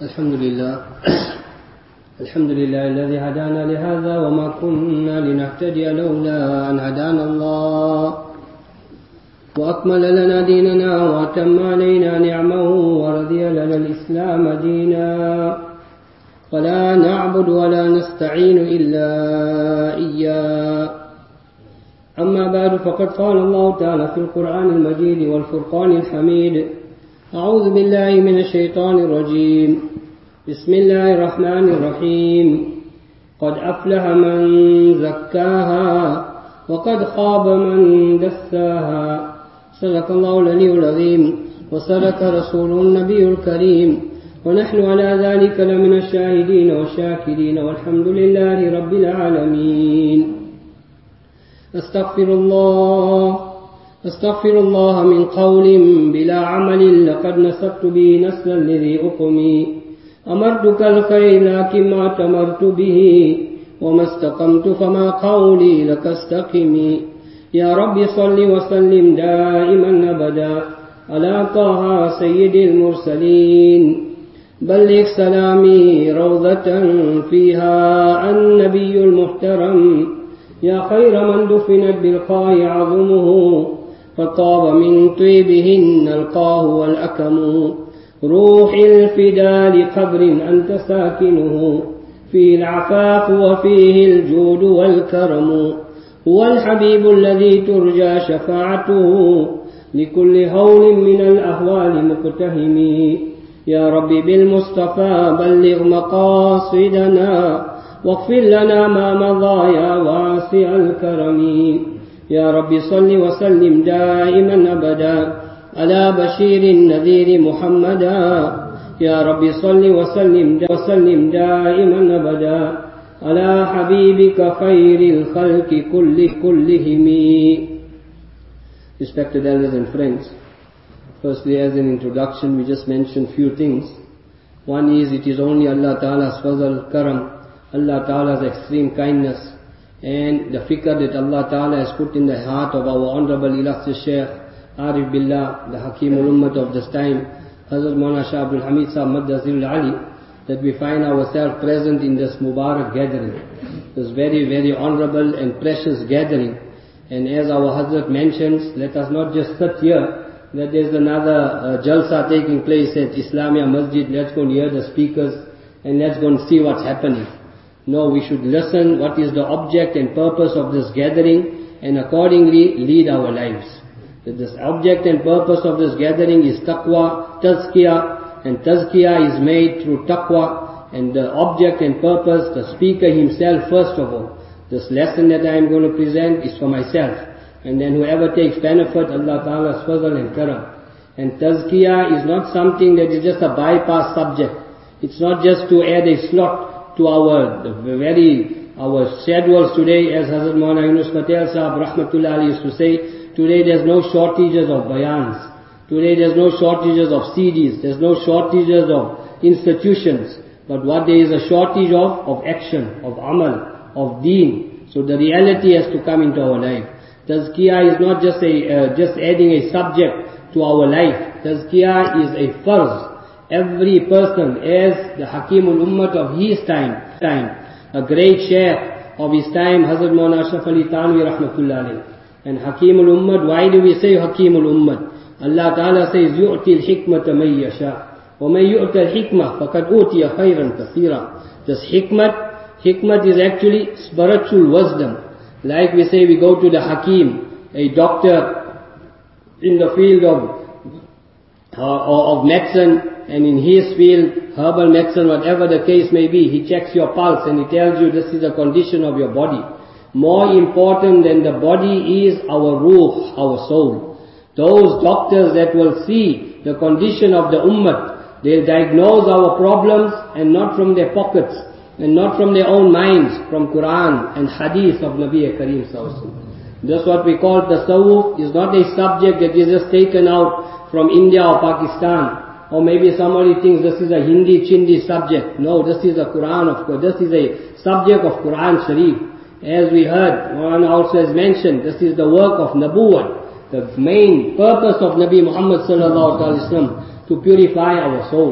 الحمد لله الحمد لله الذي هدانا لهذا وما كنا لنهتدي لولا أن هدانا الله وأكمل لنا ديننا وأتم علينا نعمه ورضي لنا الإسلام دينا ولا نعبد ولا نستعين إلا إياه. أما بعد فقد قال الله تعالى في القرآن المجيد والفرقان الحميد: أعوذ بالله من الشيطان الرجيم. بسم الله الرحمن الرحيم. قد أفلح من زكاها وقد خاب من دساها. صدق الله العلي العظيم وصدق رسوله النبي الكريم، ونحن على ذلك لمن الشاهدين والشاكرين، والحمد لله رب العالمين. أستغفر الله من قول بلا عمل لقد نسبت به نسلا الذي أقمي. أمرتك الخير لكن ما تمرت به، وما استقمت فما قولي لك استقمي. يا رب صل وسلم دائما أبدا على طه سيد المرسلين. بلغ سلامي روضة فيها النبي المحترم، يا خير من دفنت بالقاع عظمه، فطاب من طيبهن القاه والأكم. روح الفدا لقبر أنت ساكنه، فيه العفاف وفيه الجود والكرم. هو الحبيب الذي ترجى شفاعته لكل هول من الأهوال مقتهم. يا رب بالمصطفى بلغ مقاصدنا، واغفر لنا ما مضى يا واسع الكرم. يا رب صل وسلم دائما أبدا على بشير النذير محمدا. يا رب صل وسلم دائما أبدا على حبيبك خير الخلق كلهم. Respected elders and friends, firstly, as an introduction, we just mentioned few things. One is, it is only Allah Ta'ala's fazl, karam, Allah Ta'ala's extreme kindness, and the fikr that Allah Ta'ala has put in the heart of our honorable illustrious Shaykh Arif Billah, the Hakim ul-Ummat of this time, Hazrat Maulana Shah Abdul Hamid Sahib Maddazil Ali, that we find ourselves present in this Mubarak gathering, this very, very honorable and precious gathering. And as our Hazrat mentions, let us not just sit here, that there is another jalsa taking place at Islamia Masjid, let's go and hear the speakers and let's go and see what's happening. No, we should listen what is the object and purpose of this gathering and accordingly lead our lives. That this object and purpose of this gathering is taqwa, tazkiyah, and tazkiyah is made through taqwa, and the object and purpose, the speaker himself first of all. This lesson that I am going to present is for myself, and then whoever takes benefit, Allah Ta'ala's fazl and karam. And tazkiyah is not something that is just a bypass subject. It's not just to add a slot to our schedules today, as Hazrat Maulana Yunus Patel Sahab Rahmatullah Ali used to say, today there's no shortages of bayans. Today there's no shortages of CDs. There's no shortages of institutions. But what there is a shortage of action, of amal, of deen. So the reality has to come into our life. Tazkiyah is not just adding a subject to our life. Tazkiyah is a farz. Every person, as the Hakim ul-Ummat of his time, a great shaykh of his time, Hazrat Maulana Ashraf Ali Thanwi Rahmatullah alayhi. And Hakim ul-Ummat, why do we say Hakim ul-Ummat? Allah Ta'ala says, يُؤْتِ الْحِكْمَةَ مَنْ يَشَاءُ وَمَنْ يُؤْتَ الْحِكْمَةَ فَقَدْ أُوتِيَ خَيْرًا كَثِيرًا. This hikmat is actually spiritual wisdom. Like we say, we go to the Hakim, a doctor in the field of medicine, and in his field, herbal medicine, whatever the case may be, he checks your pulse and he tells you this is the condition of your body. More important than the body is our ruh, our soul. Those doctors that will see the condition of the ummah, they'll diagnose our problems, and not from their pockets, and not from their own minds, from Quran and Hadith of Nabi Kareem Sallallahu Alaihi Wasallam. That's what we call tasawwuf. Is not a subject that is just taken out from India or Pakistan. Or maybe somebody thinks this is a Hindi-Chindi subject. No, this is a Quran of course. This is a subject of Quran Sharif. As we heard, one also has mentioned, this is the work of Nabuwwat. The main purpose of Nabi Muhammad sallallahu alaihi wasallam to purify our souls.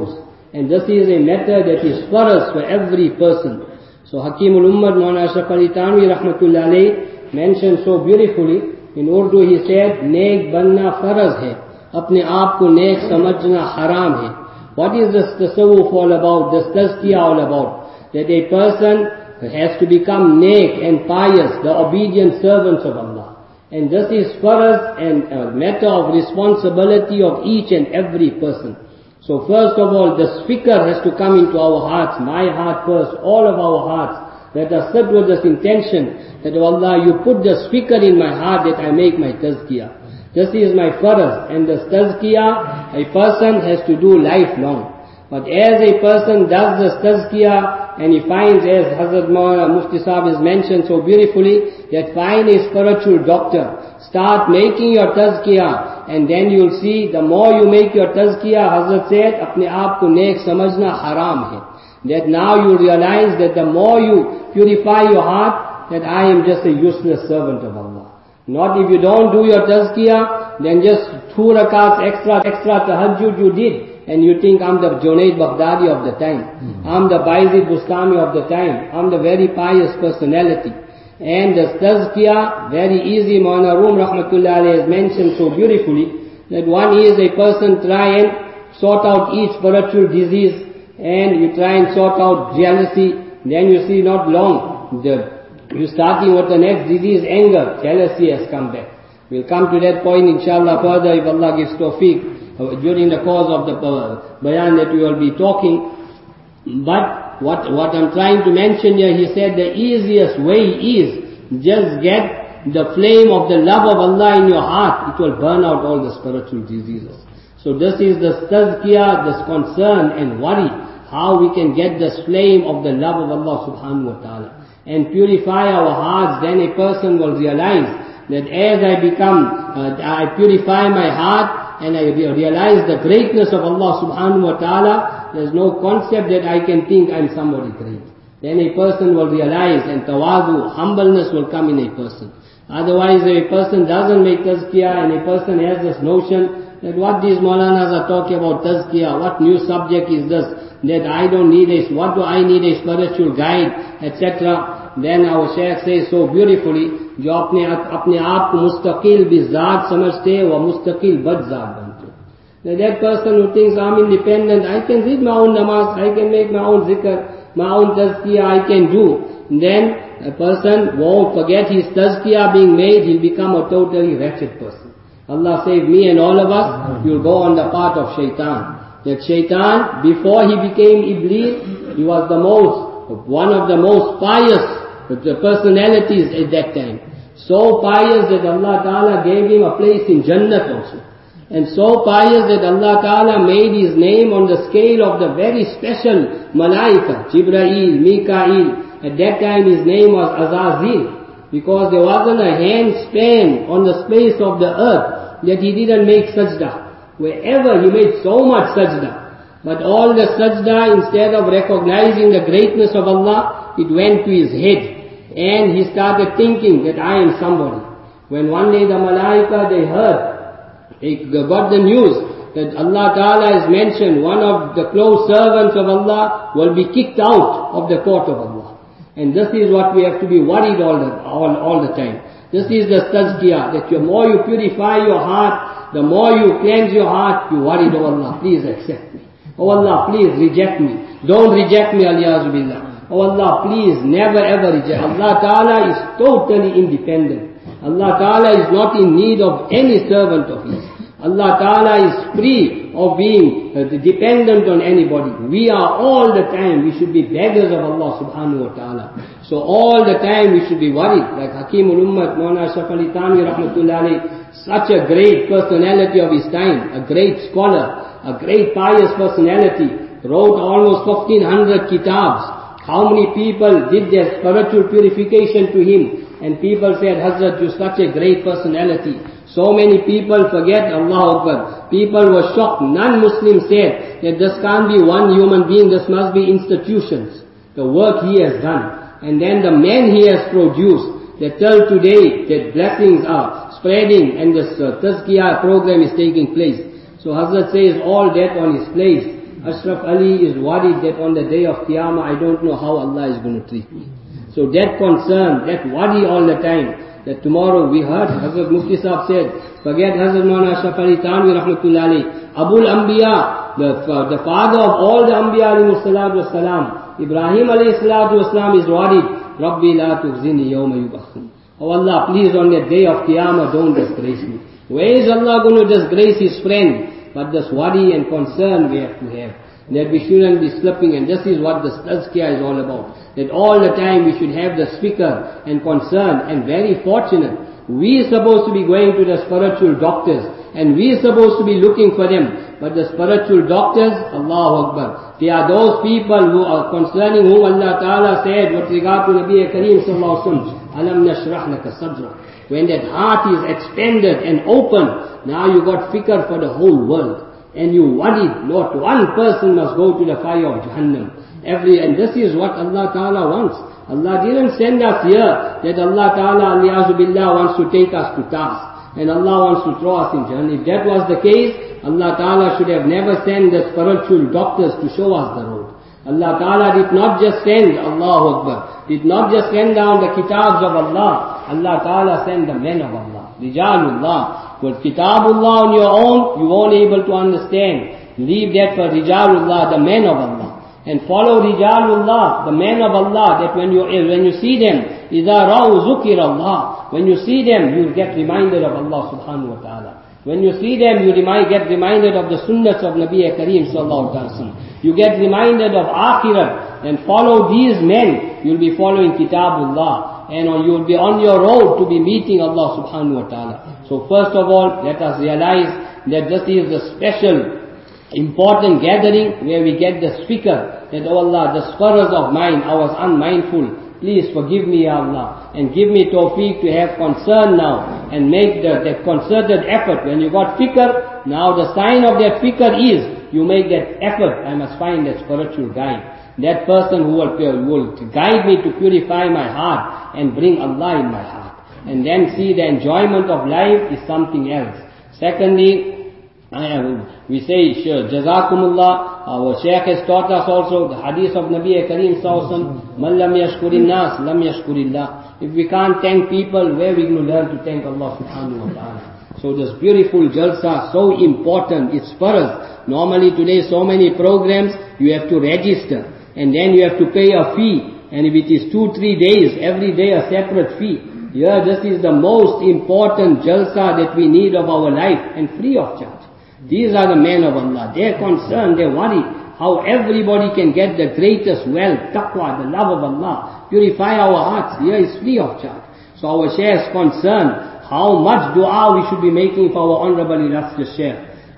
And this is a matter that is farz for every person. So Hakimul Ummah Maulana Ashraf Ali Thanvi Rahmatullah Alayh mentioned so beautifully, in Urdu he said, Nek banna farz hai, apne aap ko nek samajhna haram hai. What is this tasawwuf all about, this tazkiyah all about? That a person has to become nek and pious, the obedient servants of Allah. And this is farz and a matter of responsibility of each and every person. So first of all, the fikr has to come into our hearts, my heart first, all of our hearts. Let us sit with this intention that, oh Allah, you put this fikr in my heart that I make my tazkiyah. This is my farz, and this tazkiyah a person has to do lifelong. But as a person does this tazkiyah and he finds, as Hazrat Mufti Sahib has mentioned so beautifully, that find a spiritual doctor, start making your tazkiyah, and then you'll see the more you make your tazkiyah, Hazrat said, apne aap ko nek samajhna haram hai. That now you realize that the more you purify your heart, that I am just a useless servant of Allah. Not if you don't do your tazkiyah, then just 2 rakats extra tahajjud you did, and you think I'm the Junaid Baghdadi of the time. I'm the Bayezid Bustami of the time. I'm the very pious personality. And the tazkiyah, very easy, Maulana Rum Rahmatullah Alayhi has mentioned so beautifully, that one is a person try and sort out each spiritual disease, and you try and sort out jealousy, then you see not long, you're starting with the next disease, anger, jealousy has come back. We'll come to that point inshallah further if Allah gives tawfiq during the course of the bayan that we will be talking. But what I'm trying to mention here, he said the easiest way is just get the flame of the love of Allah in your heart. It will burn out all the spiritual diseases. So this is the tazkiyah, this concern and worry, how we can get this flame of the love of Allah subhanahu wa ta'ala and purify our hearts. Then a person will realize that as I purify my heart, and I realize the greatness of Allah subhanahu wa ta'ala, there's no concept that I can think I'm somebody great. Then a person will realize, and tawadu, humbleness will come in a person. Otherwise, if a person doesn't make tazkiyah, and a person has this notion that what these Maulanas are talking about tazkiyah, what new subject is this, that I don't need what do I need a spiritual guide, etc. Then our Shaykh says so beautifully, जो अपने आप को मुस्तकिल भी ज़ात समझते हैं, वह मुस्तकिल बद ज़ात बनते हैं. That person who thinks I'm independent, I can read my own namaz, I can make my own zikr, my own tazkiyah I can do. Then a person won't forget his tazkiyah being made, he'll become a totally wretched person. Allah save me and all of us, you'll go on the path of shaitan. That shaitan, before he became Iblis, he was one of the most pious personalities at that time. So pious that Allah Ta'ala gave him a place in Jannat also. And so pious that Allah Ta'ala made his name on the scale of the very special Malaika, Jibreel, Mikael. At that time his name was Azazil, because there wasn't a hand span on the space of the earth that he didn't make sajda. Wherever he made so much sajda. But all the sajda, instead of recognizing the greatness of Allah, it went to his head. And he started thinking that I am somebody. When one day the Malaika, they got the news that Allah Ta'ala has mentioned one of the close servants of Allah will be kicked out of the court of Allah. And this is what we have to be worried all the time. This is the tazkiyah, that the more you purify your heart, the more you cleanse your heart, you worried, oh Allah, please accept me. Oh Allah, please reject me. Don't reject me, aliyazu billah. Oh Allah, please never ever reject. Allah Ta'ala is totally independent. Allah Ta'ala is not in need of any servant of his. Allah Ta'ala is free of being dependent on anybody. We are all the time, we should be beggars of Allah subhanahu wa ta'ala. So all the time we should be worried. Like Hakimul Ummah, Maulana Ashraf Ali Thanvi Rahmatullah Alayhi, such a great personality of his time, a great scholar, a great pious personality, wrote almost 1500 kitabs. How many people did their spiritual purification to him? And people said, Hazrat, you're such a great personality. So many people forget Allah Akbar. People were shocked. Non-Muslims said that this can't be one human being, this must be institutions. The work he has done. And then the men he has produced, that till today that blessings are spreading and this tazkiyah program is taking place. So Hazrat says all that on his place. Ashraf Ali is worried that on the day of Qiyamah, I don't know how Allah is going to treat me. So that concern, that worry all the time, that tomorrow we heard Hazrat Mufti Sahib said, forget Hazrat Maulana Ashraf Ali Thanvi Rahmatullah Ali, Abul Anbiya, the father of all the Anbiya alayhi salatu wasalam, Ibrahim alayhi salatu wasalam is worried, Rabbi la tukhzini yawma yub'athun. Oh Allah, please on the day of Qiyamah don't disgrace me. Where is Allah going to disgrace His friend? But this worry and concern we have to have. That we shouldn't be slipping, and this is what the tazkiyah is all about. That all the time we should have the fikr and concern, and very fortunate. We are supposed to be going to the spiritual doctors, and we are supposed to be looking for them. But the spiritual doctors, Allahu Akbar, they are those people who are concerning whom Allah Ta'ala said with regard to Nabi Kareem Sallallahu Alaihi Wasallam, Alam nashrah laka sadra. When that heart is extended and open, now you got fikr for the whole world. And you worried, not one person must go to the fire of Jahannam. And this is what Allah Ta'ala wants. Allah didn't send us here that Allah Ta'ala aliyazu billah wants to take us to task. And Allah wants to throw us in Jahannam. If that was the case, Allah Ta'ala should have never sent the spiritual doctors to show us the road. Allah Ta'ala did not just send, Allahu Akbar, did not just send down the kitabs of Allah. Allah Ta'ala sent the men of Allah, Rijalullah. But Kitabullah on your own, you won't able to understand. Leave that for Rijalullah, the men of Allah. And follow Rijalullah, the men of Allah, that when you see them, إِذَا رَأُوا ذُكِرَ اللَّهِ. When you see them, you'll get reminded of Allah subhanahu wa ta'ala. When you see them, you get reminded of the sunnahs of Nabi Kareem sallallahu alaihi wasallam. You get reminded of Akhirat, and follow these men, you'll be following Kitabullah. And you'll be on your road to be meeting Allah subhanahu wa ta'ala. So first of all, let us realize that this is a special, important gathering where we get the speaker, that oh Allah, the spurs of mine, I was unmindful. Please forgive me, Ya Allah, and give me tawfiq to have concern now, and make that concerted effort. When you got fikr, now the sign of that fikr is, you make that effort, I must find that spiritual guide. That person who will guide me to purify my heart and bring Allah in my heart. And then see the enjoyment of life is something else. Secondly, we say, Jazakumullah, our Shaykh has taught us also the hadith of Nabi Kareem Sallallahu Alaihi Wasallam, Man lam yashkurin nas, lam yashkurillah. If we can't thank people, where are we going to learn to thank Allah subhanahu wa ta'ala? So this beautiful jalsa, so important, it's for us. Normally today so many programs, you have to register. And then you have to pay a fee. And if it is 2-3 days, every day a separate fee. Here, this is the most important jalsa that we need of our life, and free of charge. These are the men of Allah. They're concerned, they worry how everybody can get the greatest wealth, taqwa, the love of Allah. Purify our hearts. Here is free of charge. So our Shaykh is concerned how much dua we should be making for our honorable illustrious Shaykh.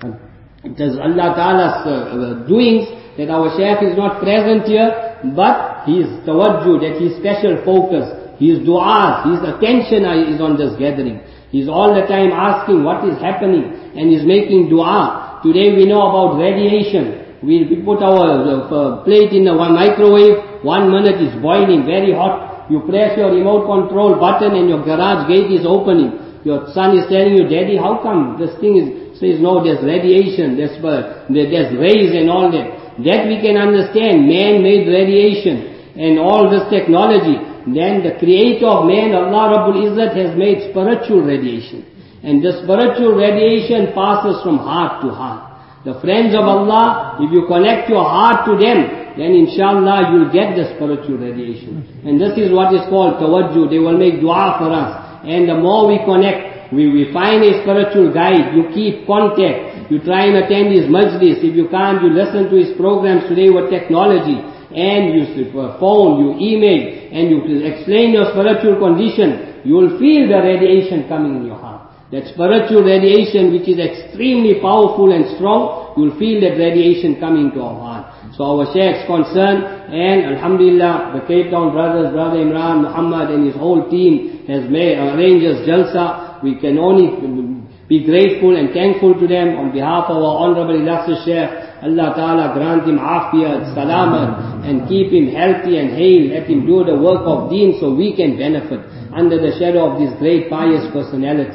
It is Allah Ta'ala's doings that our Shaykh is not present here, but his tawajjuh, that his special focus, his du'as, his attention is on this gathering. He's all the time asking what is happening, and he's making dua. Today we know about radiation. We put our plate in a microwave, 1 minute is boiling, very hot. You press your remote control button and your garage gate is opening. Your son is telling you, Daddy, how come this thing is, says no, there's radiation, there's rays and all that. That we can understand, man-made radiation and all this technology. Then the creator of man, Allah Rabbul Izzat, has made spiritual radiation. And the spiritual radiation passes from heart to heart. The friends of Allah, if you connect your heart to them, then inshallah you'll get the spiritual radiation. And this is what is called tawajjuh. They will make dua for us. And the more we connect, we find a spiritual guide, you keep contact. You try and attend his majlis. If you can't, you listen to his programs today with technology. And you phone, you email, and you explain your spiritual condition. You will feel the radiation coming in your heart. That spiritual radiation which is extremely powerful and strong, you will feel that radiation coming to our heart. So our Shaykh's concerned, and Alhamdulillah, the Cape Town brothers, Brother Imran, Muhammad and his whole team has arranged this jalsa. We can only be grateful and thankful to them on behalf of our honorable illustrious Shaykh. Allah Ta'ala grant him afiyat, salamat, and keep him healthy and hale. Let him do the work of deen so we can benefit under the shadow of these great pious personalities.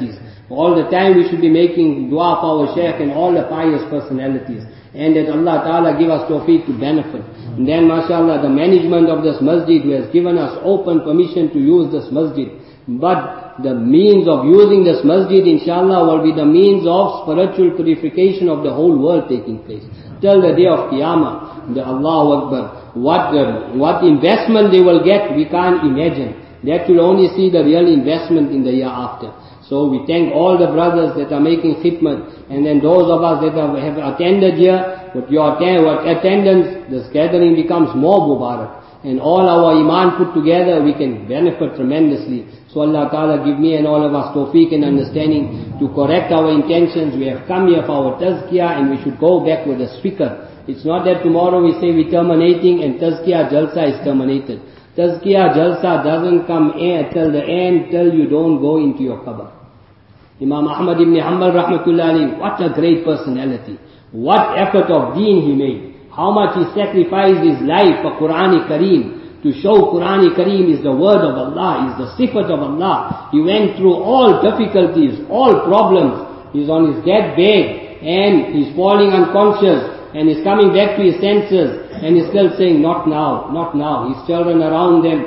All the time we should be making dua for our Shaykh and all the pious personalities. And that Allah Ta'ala give us tawfiq to benefit. And then mashallah, the management of this masjid who has given us open permission to use this masjid. But the means of using this masjid inshallah will be the means of spiritual purification of the whole world taking place. Till the day of Qiyamah, the Allahu Akbar. What investment they will get, we can't imagine. That will only see the real investment in the year after. So we thank all the brothers that are making khidmat, and then those of us that have attended here, with your attendance, this gathering becomes more mubarak. And all our iman put together, we can benefit tremendously. So Allah Ta'ala give me and all of us tawfiq and understanding to correct our intentions. We have come here for our tazkiyah and we should go back with a speaker. It's not that tomorrow we say we're terminating and tazkiyah jalsa is terminated. Tazkiyah jalsa doesn't come till the end, till you don't go into your qabr. Imam Ahmad ibn Hanbal rahmatullah alayhi, what a great personality. What effort of deen he made. How much he sacrificed his life for Qur'an-i Kareem. To show Qur'an-i Kareem is the word of Allah, is the sifat of Allah. He went through all difficulties, all problems. He's on his deathbed and he's falling unconscious and he's coming back to his senses and he's still saying, not now, not now. His children around him,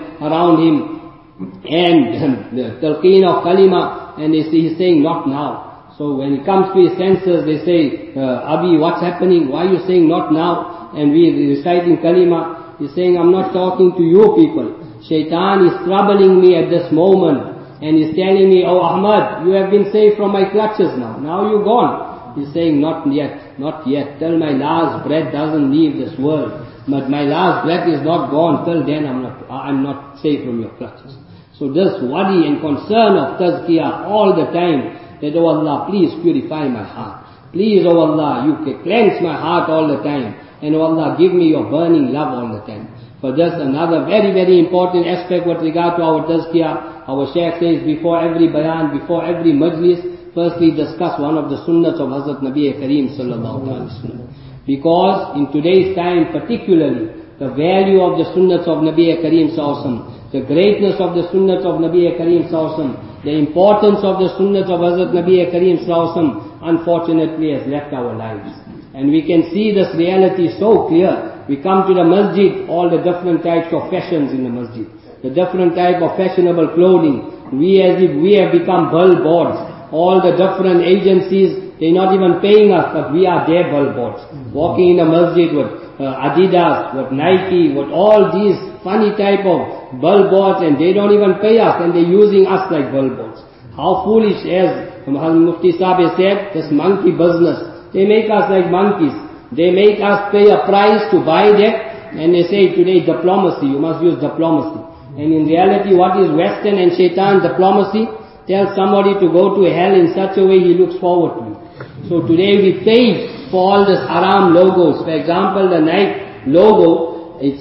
and the talqeen of kalima, and he's saying, not now. So when he comes to his senses, they say, Abi, what's happening? Why are you saying not now? And we reciting kalima. He's saying, I'm not talking to you people. Shaitan is troubling me at this moment. And he's telling me, oh Ahmad, you have been saved from my clutches now. Now you're gone. He's saying, not yet, not yet. Till my last breath doesn't leave this world. But my last breath is not gone. Till then I'm not safe from your clutches. So this worry and concern of tazkiyah all the time, that, oh Allah, please purify my heart. Please, oh Allah, you cleanse my heart all the time. And oh Allah, give me your burning love all the time. For this another very, very important aspect with regard to our tazkiyah, our Shaykh says before every bayan, before every majlis, firstly discuss one of the sunnahs of Hazrat Nabi Kareem sallallahu alaihi wasallam. Because in today's time particularly, the value of the sunnahs of Nabi Kareem sallallahu alaihi wasallam, the greatness of the sunnahs of Nabi Kareem sallallahu alaihi wasallam, the importance of the sunnahs of Hazrat Nabi Kareem sallallahu alaihi wasallam, unfortunately has left our lives. And we can see this reality so clear. We come to the masjid, all the different types of fashions in the masjid, the different type of fashionable clothing. We as if we have become billboards. All the different agencies, they're not even paying us, but we are their billboards. Walking in the masjid with Adidas, with Nike, with all these funny type of billboards, and they don't even pay us, and they're using us like billboards. How foolish, as Mufti Sahib has said, this monkey business. They make us like monkeys. They make us pay a price to buy that, and they say today diplomacy, you must use diplomacy. And in reality, what is Western and Shaitan diplomacy? Tell somebody to go to hell in such a way he looks forward to it. So today we pay for all this haram logos. For example, the Nike logo, it's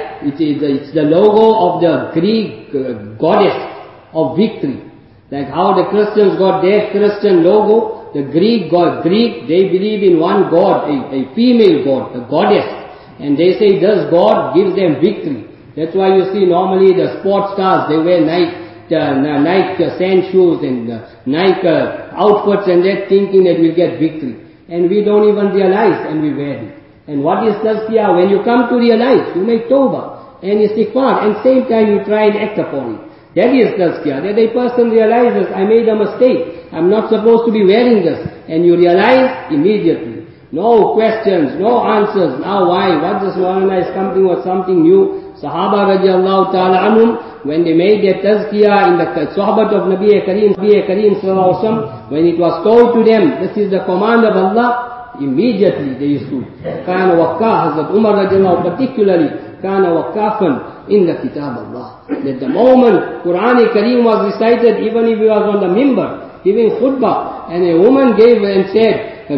the logo of the Greek goddess of victory. Like how the Christians got their Christian logo, the Greek god, they believe in one god, a female god, a goddess. And they say this god gives them victory. That's why you see normally the sports stars, they wear Nike sand shoes and Nike outfits and they're thinking that we'll get victory. And we don't even realize and we wear it. And what is tazkiyah? When you come to realize, you make tawbah and istighfar and same time you try and act upon it. That is tazkiyah. That a person realizes, I made a mistake. I'm not supposed to be wearing this. And you realize immediately. No questions, no answers. Now why? What this Maulana is coming with something new. Sahaba radiallahu ta'ala anhum, when they made their tazkiyah in the Sohbat of Nabi Kareem sallallahu alaihi wasallam, when it was told to them, this is the command of Allah, immediately they used to. Kana waqqa, Hazrat Umar radiallahu particularly, kana waqqafan in the kitab Allah. That the moment Qur'an-i Kareem was recited, even if he was on the mimbar, giving khutbah, and a woman gave and said,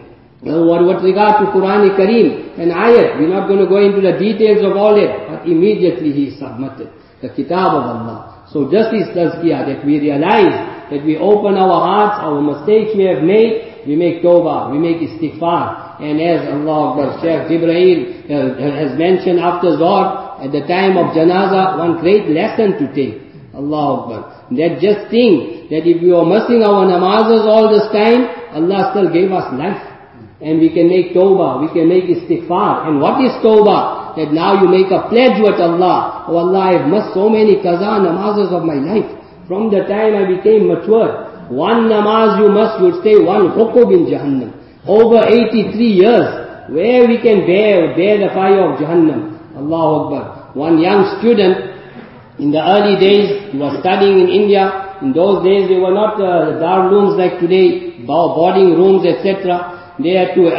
with regard to Qur'an-i Kareem, an ayat, we're not going to go into the details of all it, but immediately he submitted the kitab of Allah. So just is tazkiyah, that we realize, that we open our hearts, our mistakes we have made, we make tawbah, we make istighfar. And as Allah Akbar, Shaykh Jibreel has mentioned after Zohar, at the time of janazah, one great lesson to take. Allahu Akbar. That just think that if we are missing our namazes all this time, Allah still gave us life. And we can make tawbah, we can make istighfar. And what is tawbah? That now you make a pledge with Allah. Oh Allah, I have missed so many qaza namazes of my life. From the time I became mature, one namaz you must, you'll stay one hukub in Jahannam. Over 83 years, where we can bear the fire of Jahannam. Allahu Akbar. One young student, in the early days, he was studying in India. In those days, they were not darulooms like today, boarding rooms, etc. They had to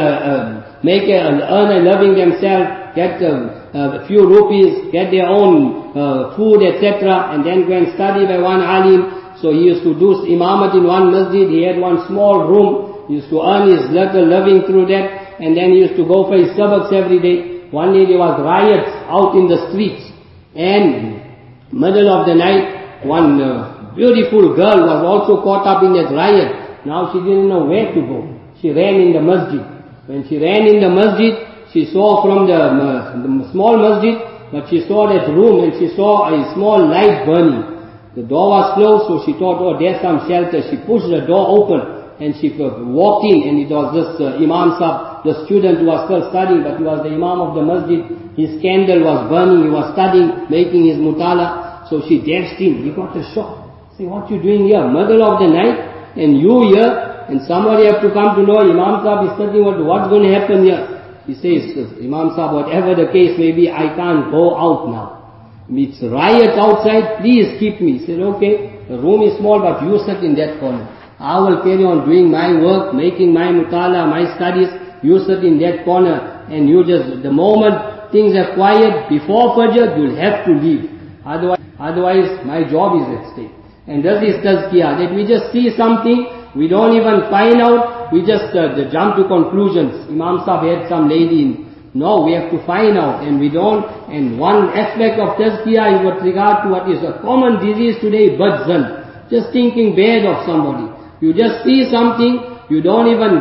earn a living themselves, get a few rupees, get their own food, etc. And then go and study by one alim. So he used to do imamat in one masjid. He had one small room. He used to earn his little living through that. And then he used to go for his sabaks every day. One day there was riots out in the streets. And middle of the night, one beautiful girl was also caught up in that riot. Now she didn't know where to go. She ran in the masjid. When she ran in the masjid, she saw from the small masjid, but she saw that room and she saw a small light burning. The door was closed, so she thought, oh, there's some shelter. She pushed the door open and she walked in, and it was this Imam Sahib, the student who was still studying, but he was the Imam of the masjid. His candle was burning, he was studying, making his mutala. So she dashed him. He got a shock. Say, what you doing here? Middle of the night, and you here, and somebody have to come to know Imam Sahib is studying, what's going to happen here? He says, Imam Sahib, whatever the case may be, I can't go out now. It's riot outside, please keep me. He said, okay, the room is small, but you sit in that corner. I will carry on doing my work, making my mutala, my studies. You sit in that corner, and you just, the moment things are quiet, before Fajr, you'll have to leave. Otherwise, my job is at stake. And this is tazkiyah, that we just see something, we don't even find out, we just jump to conclusions. Imam Sahib had some lady in. No, we have to find out, and we don't. And one aspect of tazkiyah is with regard to what is a common disease today, badzan. Just thinking bad of somebody. You just see something, you don't even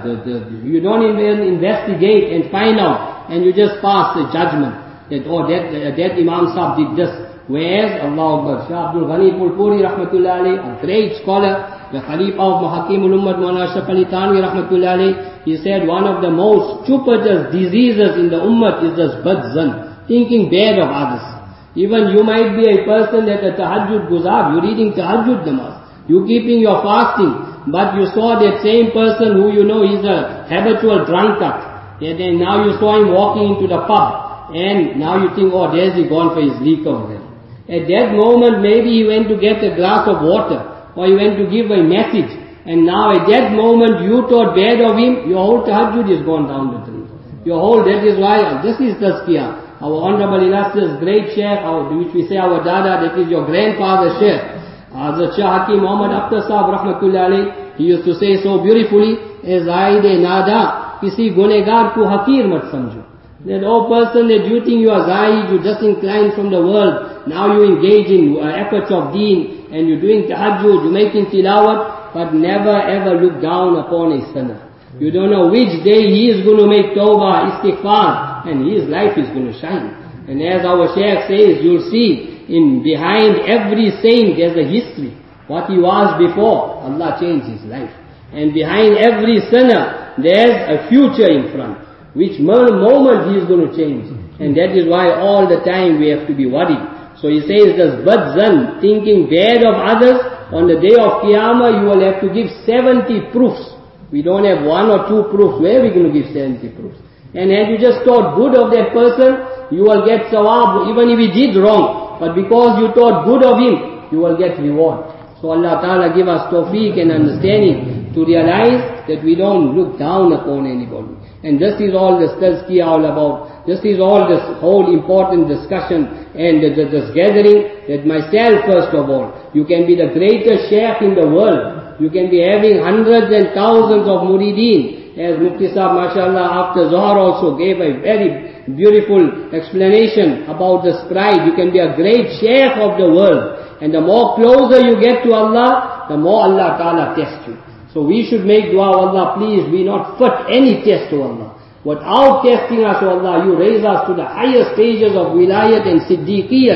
investigate and find out, and you just pass the judgment that that Imam Sahib did this. Whereas Allah Akbar, Shah Abdul Ghani Pulpuri Rahmatullah alayhi, a great scholar, the Khalifa of Muhakkimul Ummah Maulana Ashraf Ali Thanwi Rahmatullah alayhi, he said one of the most stupidest diseases in the Ummah is this badzan, thinking bad of others. Even you might be a person that a tahajjud guzar, you reading tahajjud namaz, you keeping your fasting, but you saw that same person who you know is a habitual drunkard, and then now you saw him walking into the pub, and now you think, oh, there's he gone for his liquor. At that moment, maybe he went to get a glass of water, or he went to give a message, and now at that moment you thought bad of him, your whole tahajjud is gone down the drain. That is why, this is tazkiyah. Our honorable illustrious great Shaykh, which we say our dada, that is your grandfather Shaykh, Hazrat Shah Hakim Muhammad Akhtar Sahib Rahmatullah alayhi, he used to say so beautifully, as Zaide Nada, kisi gunegar ko hakir mat samjho. That person that you think you are Zaid, you just inclined from the world, now you engage in efforts of deen, and you're doing tahajjud, you're making tilawat, but never ever look down upon a sinner. You don't know which day he is going to make tawbah, istighfar, and his life is going to shine. And as our Shaykh says, you'll see, behind every saint there's a history. What he was before, Allah changed his life. And behind every sinner, there's a future in front. Which moment he is going to change. And that is why all the time we have to be worried. So he says this badzan, thinking bad of others, on the day of Qiyamah you will have to give 70 proofs. We don't have 1 or 2 proofs. Where are we going to give 70 proofs? And had you just thought good of that person, you will get sawab, even if he did wrong. But because you thought good of him, you will get reward. So Allah Ta'ala give us tawfiq and understanding to realize that we don't look down upon anybody. And this is all this tazkiyah all about. This is all this whole important discussion and this gathering, that myself first of all, you can be the greatest shaykh in the world. You can be having hundreds and thousands of murideen. As Mufti Sahib, mashallah, after Zohar also gave a very beautiful explanation about this pride. You can be a great shaykh of the world. And the more closer you get to Allah, the more Allah Ta'ala tests you. So we should make dua, Allah, please, we not fit any test to Allah. Without testing us, O Allah, you raise us to the higher stages of wilayat and siddiqiyat.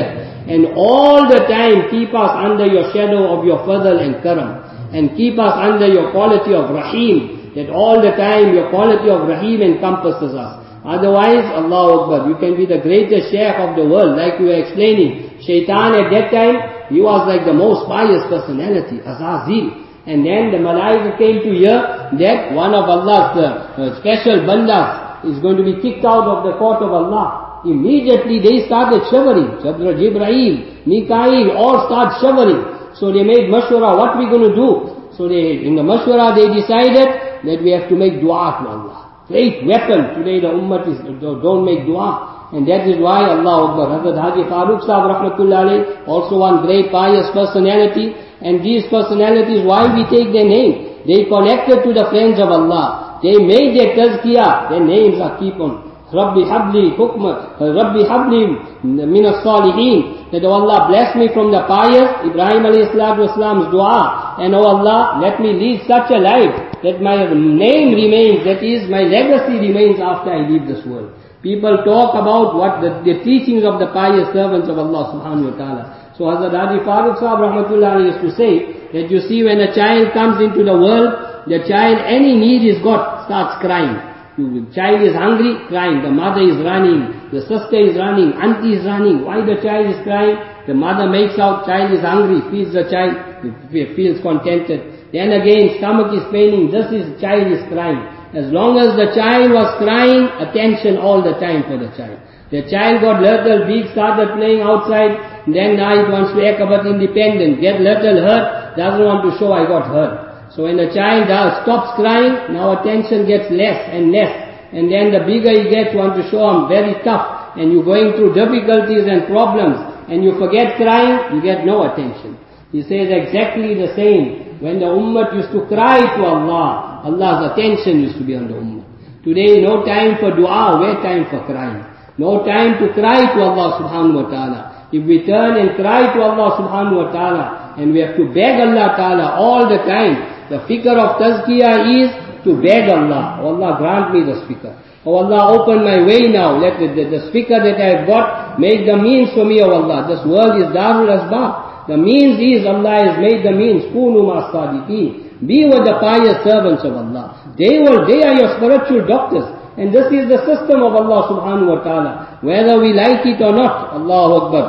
And all the time keep us under your shadow of your fadl and karam. And keep us under your quality of Rahim, that all the time your quality of Rahim encompasses us. Otherwise, Allahu Akbar, you can be the greatest sheikh of the world, like we were explaining. Shaitan at that time, he was like the most pious personality, Azazil. And then the Malaika came to hear that one of Allah's special bandas is going to be kicked out of the court of Allah. Immediately they started shivering. Jibreel, Mikail, all start shivering. So they made mashwara, what we going to do? So in the mashwara they decided that we have to make dua to Allah. Great weapon. Today the ummah don't make dua. And that is why Allah Akbar. Hazrat Haji Farooq Sahib Rahmatullah Alayh, also one great pious personality. And these personalities, why we take their name? They connected to the friends of Allah. They made their tazkiyah. Their names are keep on. Rabbi habli hukma, Rabbi habli min as-salihin. That, oh Allah, bless me from the pious, Ibrahim alayhi salatu wasalam's dua. And oh Allah, let me lead such a life that my name remains, that is, my legacy remains after I leave this world. People talk about what the teachings of the pious servants of Allah subhanahu wa ta'ala. So Hazrat Haji Farooq Sahib Rahmatullah Alayhi used to say, that you see when a child comes into the world, the child, any need is got, starts crying. The child is hungry, crying. The mother is running. The sister is running. Auntie is running. Why the child is crying? The mother makes out, child is hungry, feeds the child, feels contented. Then again, stomach is paining, child is crying. As long as the child was crying, attention all the time for the child. The child got little big, started playing outside, then now it wants to act about independent, get little hurt, doesn't want to show I got hurt. So when the child stops crying, now attention gets less and less. And then the bigger he gets, want to show I'm very tough, and you're going through difficulties and problems, and you forget crying, you get no attention. He says exactly the same. When the ummah used to cry to Allah, Allah's attention used to be on the ummah. Today, no time for dua, where time for crying? No time to cry to Allah subhanahu wa ta'ala. If we turn and cry to Allah subhanahu wa ta'ala, and we have to beg Allah ta'ala all the time, the fikr of tazkiyah is to beg Allah. Oh Allah, grant me the speaker. Oh Allah, open my way now. Let the speaker that I have got, make the means for me, oh Allah. This world is Darul Asbab. The means is, Allah has made the means. Kunu ma'as sadiqeen. Be with the pious servants of Allah. They are your spiritual doctors. And this is the system of Allah subhanahu wa ta'ala. Whether we like it or not, Allahu Akbar.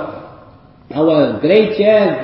Our great sheikh,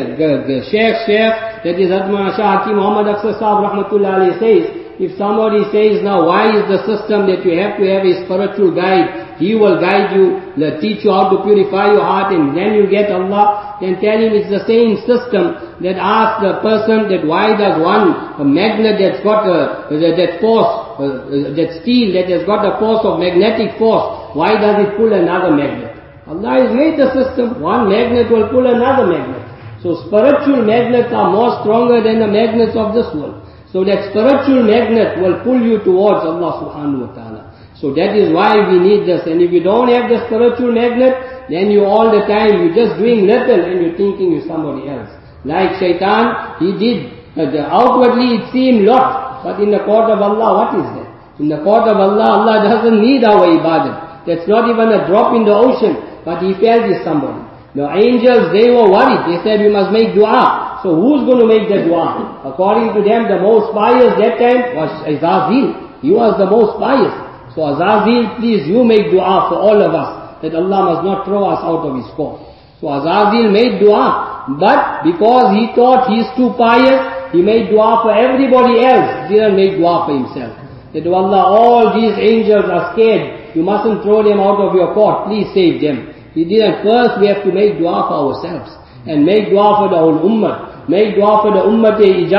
that is Hazrat Shah Hakim Muhammad Akhtar Sahib Rahmatullah Alayhi says, if somebody says now, why is the system that you have to have a spiritual guide? He will guide you, teach you how to purify your heart, and then you get Allah. Then tell him it's the same system that asks the person that why does a magnet that's got that force, that steel that has got a force of magnetic force, why does it pull another magnet? Allah has made the system. One magnet will pull another magnet. So spiritual magnets are more stronger than the magnets of this world. So that spiritual magnet will pull you towards Allah subhanahu wa ta'ala. So that is why we need this. And if you don't have the spiritual magnet, then you all the time, you're just doing little and you're thinking you're somebody else. Like Shaitan, he did, outwardly it seemed lot, but in the court of Allah, what is that? In the court of Allah, Allah doesn't need our ibadat. That's not even a drop in the ocean, but he felt he's somebody. The angels, they were worried. They said, we must make dua. So who's going to make the dua? According to them, the most pious that time was Azazil. He was the most pious. So Azazil, please, you make dua for all of us, that Allah must not throw us out of His court. So Azazil made dua, but because he thought he's too pious, he made dua for everybody else. He didn't make dua for himself. That, oh Allah, all these angels are scared. You mustn't throw them out of your court. Please save them. He didn't. First, we have to make dua for ourselves. And make dua for the whole ummah. Make dua for the ummah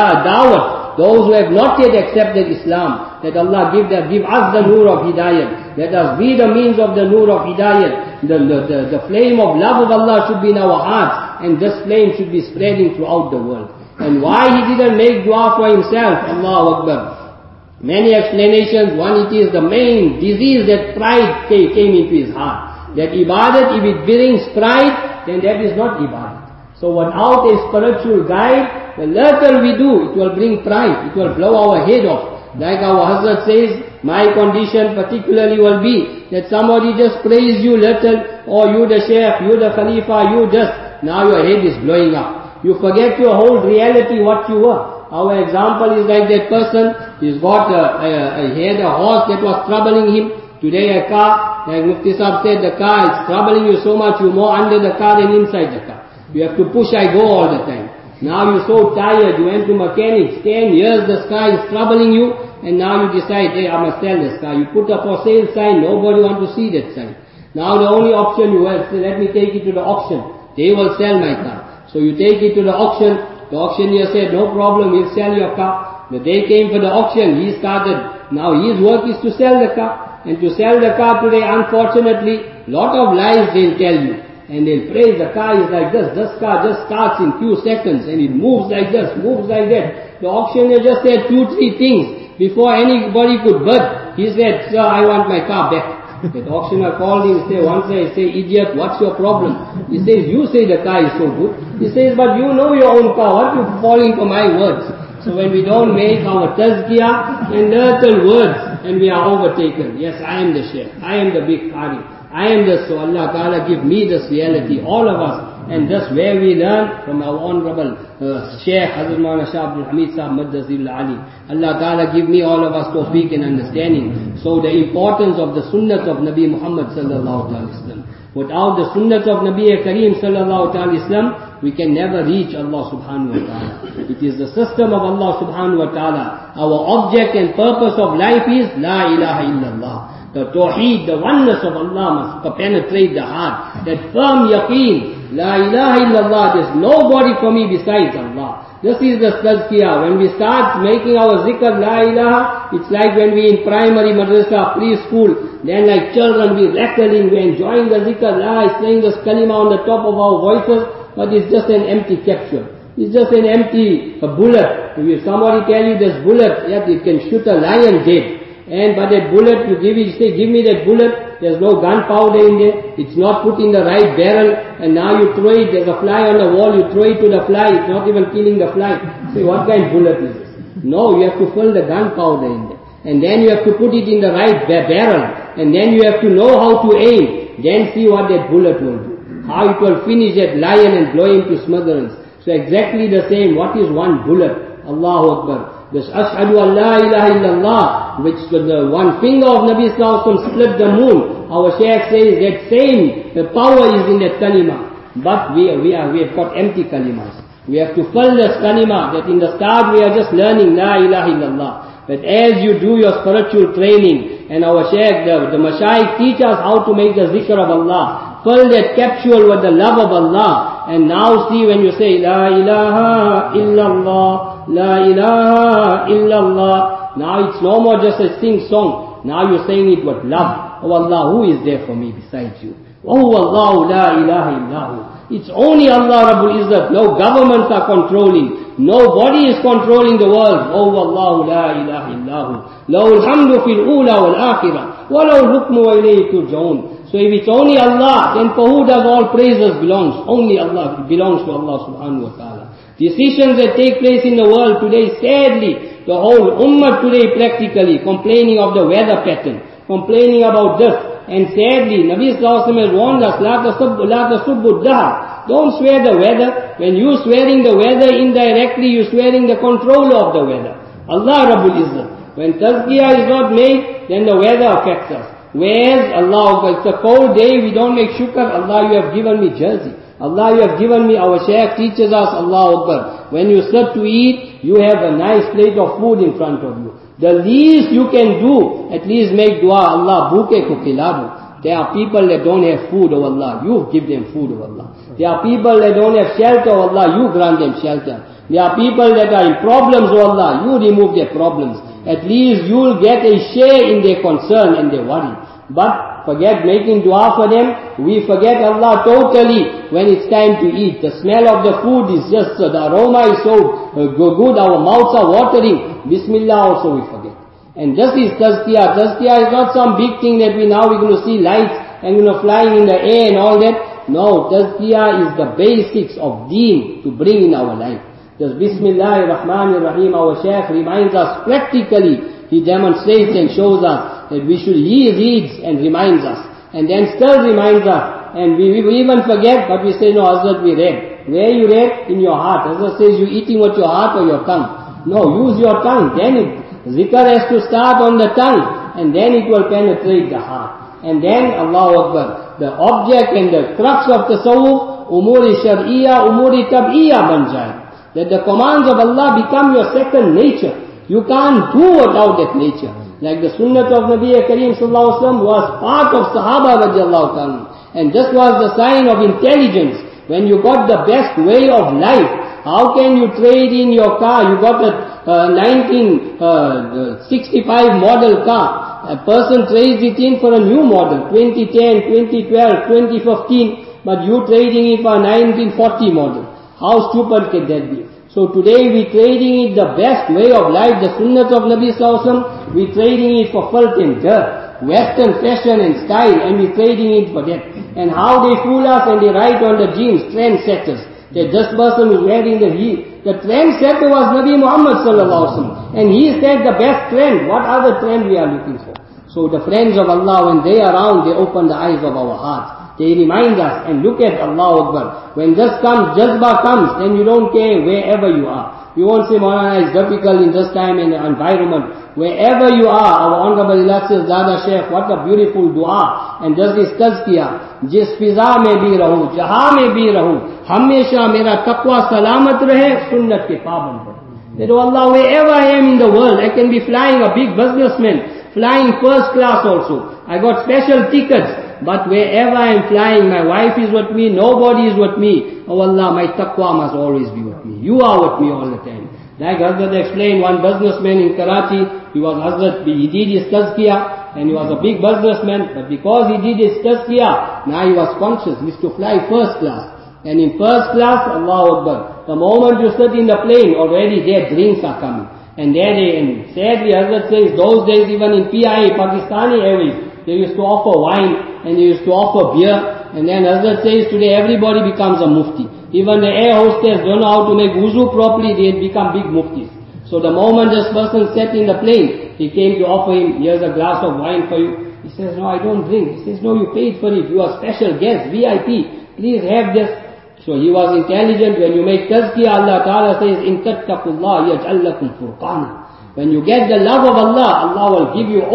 da'wat. Those who have not yet accepted Islam. That Allah give us the nur of hidayat. Let us be the means of the nur of hidayat. The flame of love of Allah should be in our hearts. And this flame should be spreading throughout the world. And why he didn't make dua for himself? Allahu Akbar. Many explanations. One, it is the main disease that pride came into his heart. That ibadat, if it brings pride, then that is not ibadat. So without a spiritual guide, the little we do, it will bring pride. It will blow our head off. Like our Hazrat says, My condition particularly will be that somebody just praise you little, or you the Shaykh, you the Khalifa, you just, now your head is blowing up. You forget your whole reality, what you were. Our example is like that person, he had a horse that was troubling him. Today a car, like Mufti Sahib said, the car is troubling you so much, you're more under the car than inside the car. You have to push, I go all the time. Now you're so tired, you went to mechanics, 10 years the car is troubling you, and now you decide, hey, I must sell this car. You put a for sale sign, nobody want to see that sign. Now the only option you have, say, let me take it to the auction. They will sell my car. So you take it to the auction. The auctioneer said, no problem, we'll sell your car. The day came for the auction, he started. Now his work is to sell the car. And to sell the car today, unfortunately, lot of lies they'll tell you. And they'll praise the car is like this car just starts in few seconds and it moves like this, moves like that. The auctioneer just said 2-3 things before anybody could bid. He said, sir, I want my car back. The auctioneer called him, say, idiot, what's your problem? He says, you say the car is so good. He says, but you know your own car, what are you falling for my words? So when we don't make our tazkiyah and little words, and we are overtaken. Yes, I am the Shaykh, I am the big Qari, I am this, so Allah Ta'ala give me this reality, all of us. And that's where we learn from our honorable Shaykh Hazrat Maulana Shah Abdul Hamid Sahib Maddazil Ali. Allah Ta'ala give me all of us tawfiq and understanding. So the importance of the sunnah of Nabi Muhammad Sallallahu Alaihi Wasallam. Without the sunnah of Nabi Kareem Sallallahu Alaihi Wasallam, we can never reach Allah Subhanahu Wa Ta'ala. It is the system of Allah Subhanahu Wa Ta'ala. Our object and purpose of life is La ilaha illallah. The tawheed, the oneness of Allah must penetrate the heart. That firm yaqeen, La ilaha illallah, there's nobody for me besides Allah. This is the tazkiyah. When we start making our zikr, La ilaha, it's like when we in primary madrasa, preschool, then like children, we rattling, we enjoying the zikr, La, saying this kalima on the top of our voices, but it's just an empty capsule. It's just an empty bullet. If somebody tell you this bullet, yes, it can shoot a lion dead. But that bullet, you say, give me that bullet, there's no gunpowder in there, it's not put in the right barrel, and now you throw it, there's a fly on the wall, you throw it to the fly, it's not even killing the fly. Say, what kind of bullet is this? No, you have to fill the gunpowder in there. And then you have to put it in the right barrel, and then you have to know how to aim, then see what that bullet will do. How it will finish that lion and blow him to smithereens. So exactly the same, what is one bullet? Allahu Akbar. This Ashhadu an la ilaha illallah, which the one finger of Nabi Sallallahu Alaihi Wasallam split the moon. Our Shaykh says that same, the power is in that kalima. But we have got empty kalimas. We have to fill this kalima, that in the start we are just learning La ilaha illallah. But as you do your spiritual training, and our Shaykh, the Mashaykh teach us how to make the zikr of Allah, fill that capsule with the love of Allah, and now see when you say La ilaha illallah, La ilaha illallah. Now it's no more just a sing song. Now you're saying it with love. Oh Allah, who is there for me besides you? Oh Allah, la ilaha illahu. It's only Allah Rabbul Izzat. No governments are controlling. Nobody is controlling the world. Oh Allah, la ilaha illahu. Lahul hamdu fil ula wal akhirah. Wa lahul hukmu wa ilayhi turja'un. So if it's only Allah, then for who does all praises belongs? Only Allah. It belongs to Allah subhanahu wa ta'ala. Decisions that take place in the world today, sadly, the whole ummah today practically complaining of the weather pattern, complaining about this, and sadly, Nabi Sallallahu Alaihi Wasallam has warned us, La tasubbu dahr. Don't swear the weather. When you swearing the weather indirectly, you swearing the controller of the weather. Allah Rabbul Izzat. When tazkiyah is not made, then the weather affects us. Whereas Allah, it's a cold day, we don't make shukr, Allah, you have given me jersey. Allah, you have given me, our Shaykh teaches us, Allah Akbar. When you sit to eat, you have a nice plate of food in front of you. The least you can do, at least make dua, Allah, bhuke ko khiladu. There are people that don't have food, oh Allah, you give them food, oh Allah. There are people that don't have shelter, oh Allah, you grant them shelter. There are people that are in problems, oh Allah, you remove their problems. At least you'll get a share in their concern and their worry. But forget making dua for them. We forget Allah totally when it's time to eat. The smell of the food is just, the aroma is so good, our mouths are watering. Bismillah also we forget. And this is tazkiyah. Tazkiyah is not some big thing that we're going to see lights and flying in the air and all that. No, tazkiyah is the basics of deen to bring in our life. Just Bismillahir Rahmanir Rahim, our Shaykh reminds us practically he demonstrates and shows us that he reads and reminds us, and then still reminds us, and we even forget, but we say, no, Hazrat, we read. Where you read? In your heart. Hazrat says, you eating with your heart or your tongue? No, use your tongue. Then zikr has to start on the tongue, and then it will penetrate the heart. And then, Allahu Akbar, the object and the crux of tasawwuf, umuri shar'iyya, umuri tab'iyya ban jaye. That the commands of Allah become your second nature. You can't do without that nature. Like the sunnah of Nabi Kareem sallallahu alaihi wasallam was part of Sahaba radiallahu ta'ala. And this was the sign of intelligence. When you got the best way of life, how can you trade in your car? You got a 1965 model car. A person trades it in for a new model, 2010, 2012, 2015, but you trading it for a 1940 model. How stupid can that be? So today we trading it the best way of life, the sunnah of Nabi sallallahu alaihi wasallam, we trading it for filth and dirt, Western fashion and style, and we trading it for that. And how they fool us and they write on the jeans, trendsetters, that this person is wearing the heel. The trendsetter was Nabi Muhammad sallallahu alaihi wasallam, and he said the best trend. What other trend we are looking for? So the friends of Allah, when they are around, they open the eyes of our hearts. They remind us, and look at Allahu Akbar. When this comes, jazba comes, then you don't care wherever you are. You won't say, Maulana, it's difficult in this time and environment. Wherever you are, our Honorable Illustrious Dada Sheikh, what a beautiful dua. And this is tazkiyah. Jis fiza mein bhi rahu, jahan mein bhi rahu, hamesha mera taqwa salamat rahe, sunnat ke paaban rahe. That, oh Allah, wherever I am in the world, I can be flying a big businessman, flying first class also. I got special tickets. But wherever I am flying, my wife is with me, nobody is with me. Oh Allah, my taqwa must always be with me. You are with me all the time. Like Hazrat explained, one businessman in Karachi, he did his tazkiyah, and he was a big businessman, but because he did his tazkiyah, now he was conscious, he used to fly first class. And in first class, Allahu Akbar, the moment you sit in the plane, already there drinks are coming. And sadly Hazrat says, those days even in PIA, Pakistani Airways, they used to offer wine, and they used to offer beer, and then Hazrat says today everybody becomes a mufti. Even the air hostess don't know how to make wuzu properly, they become big muftis. So the moment this person sat in the plane, he came to offer him, here's a glass of wine for you. He says, no, I don't drink. He says, no, you paid for it, you are special guest, VIP, please have this. So he was intelligent. When you make tazkiyah, Allah Ta'ala says, in tattaqullah yaj'al lakum furqana. When you get the love of Allah, Allah will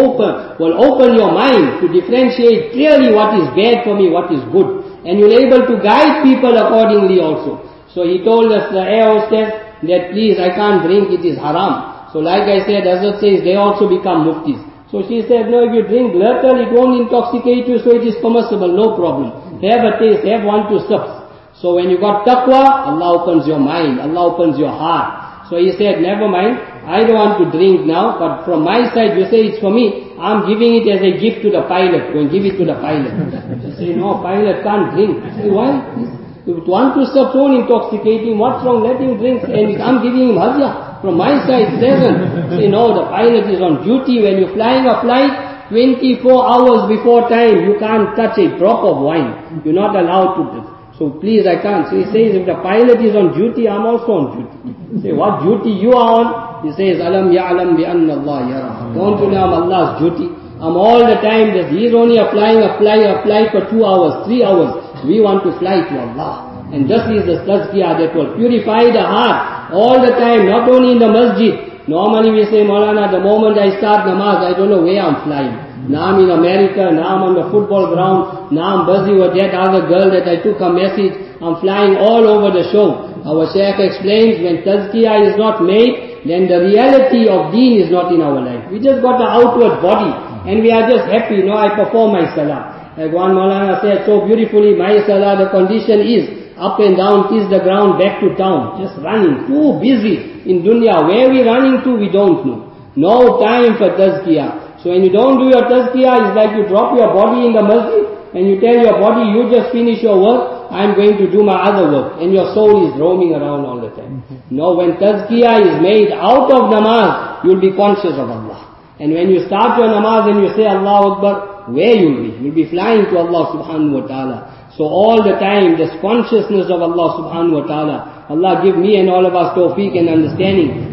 open your mind to differentiate clearly what is bad for me, what is good. And you'll be able to guide people accordingly also. So he told us, the air hostess, that please, I can't drink, it is haram. So like I said, Hazrat says, they also become muftis. So she said, no, if you drink little, it won't intoxicate you, so it is permissible, no problem. Have a taste, have 1-2 sips. So when you got taqwa, Allah opens your mind, Allah opens your heart. So he said, never mind, I don't want to drink now, but from my side, you say it's for me, I'm giving it as a gift to the pilot. Go and give it to the pilot. You say, no, pilot can't drink. I say, why? If 1-2 sips won't intoxicate him, what's wrong? Let him drink. And I'm giving him hadiah. From my side, 7. Say, no, the pilot is on duty. When you're flying a flight, 24 hours before time, you can't touch a drop of wine. You're not allowed to do. So please, I can't. So he says, if the pilot is on duty, I'm also on duty. Say, what duty you are on? He says, Alam ya'alam bi anna Allah yara. Don't you know I'm Allah's duty? I'm all the time that He is only applying a flight for 2 hours, 3 hours. We want to fly to Allah. And this is the tazkiyah that will purify the heart all the time, not only in the masjid. Normally we say, Maulana, the moment I start namaz, I don't know where I'm flying. Now I'm in America, now I'm on the football ground, now I'm busy with that other girl that I took her message. I'm flying all over the show. Our Shaykh explains, when tazkiyah is not made, then the reality of deen is not in our life. We just got an outward body, and we are just happy, I perform my salah. Like one Maulana said so beautifully, my salah, the condition is up and down, kiss the ground, back to town. Just running, too busy in dunya. Where we running to, we don't know. No time for tazkiyah. So when you don't do your tazkiyah, it's like you drop your body in the masjid, and you tell your body, you just finish your work, I'm going to do my other work. And your soul is roaming around all the time. No, when tazkiyah is made out of namaz, you'll be conscious of Allah. And when you start your namaz and you say Allahu Akbar, where you'll be? You'll be flying to Allah subhanahu wa ta'ala. So all the time, this consciousness of Allah subhanahu wa ta'ala, Allah give me and all of us tawfiq and understanding,